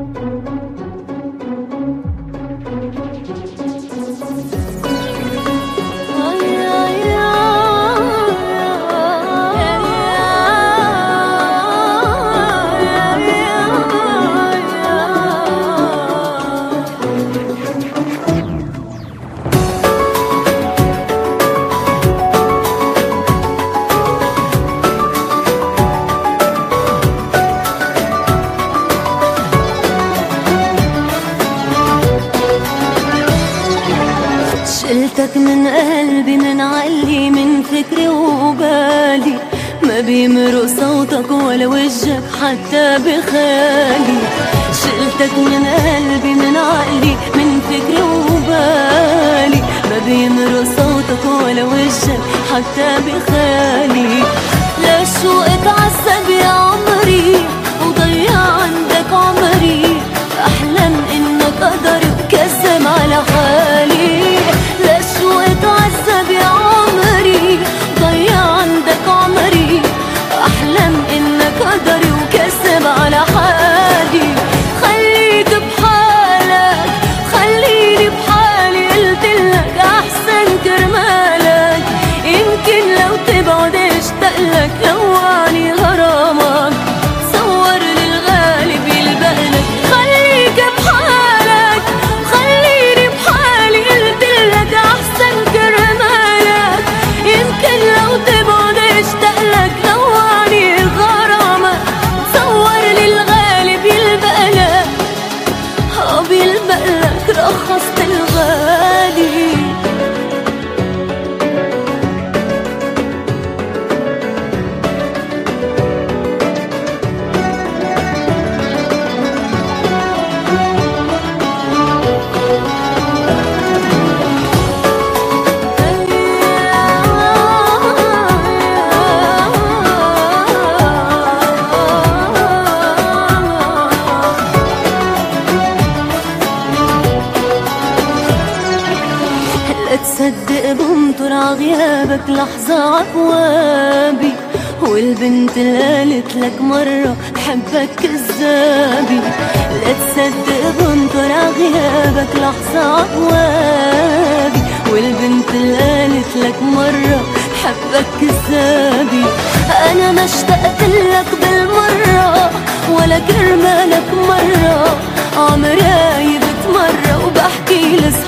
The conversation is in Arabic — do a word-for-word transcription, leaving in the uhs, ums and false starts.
شلتك من قلبي من علي من فكري وبالي، ما بيمرق صوتك ولا وجهك حتى بخالي. شلتك من قلبي من عقلي من فكري وبالي، ما بيمرق صوتك ولا وجهك حتى بخالي. لشو اتعذب يا عمري وضيع عندك عمري، احلم انك قدر وكذب على حالي. لشو اتعذب يا عمري ضيع عندك عمري، احلم انك قدر وكذب على حالي. خليك بحالك خليني بحالي، قلتلك احسن كرمالك، يمكن لو تبعد اشتقلك. لواني غرامك صور للغالب يلبقلك. خليك بحالك خليني بحالي، قلتلك احسن كرمالك، يمكن لو تبعد اشتقلك. لواني غرامك صور للغالب يلبقلك، اه بيلبقلك رخصت الغالي. تصدق بمطر عغيابك لحظة عقوابي، والبنت اللي قالت لك مرة بحبك كذابي. لا تصدق بمطر عغيابك لحظة عقوابي، والبنت اللي قالت لك مرة بحبك كذابي. أنا ما اشتقت لك بالمرة ولا كرمالك مرة، عمراي بتمرة وبحكي لصحابي